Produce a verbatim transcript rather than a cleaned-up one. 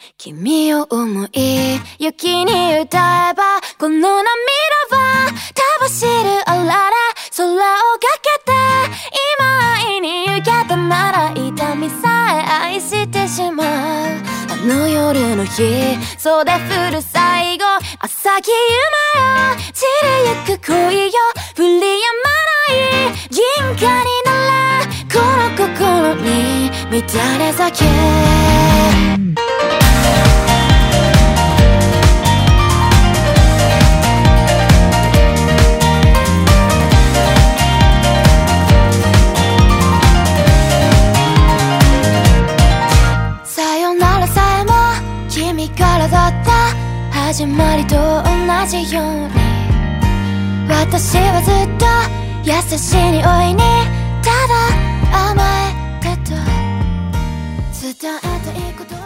君を思い雪に歌えばこの涙はた走るあられ空をかけて今会いに行けたなら痛みさえ愛してしまうあの夜の日袖降る最後浅き夢よ散りゆく恋よ振りやまない銀貨になれこの心に乱れ咲け君からだった始まりと同じように私はずっと優しい匂いにただ甘えてと伝えたいこと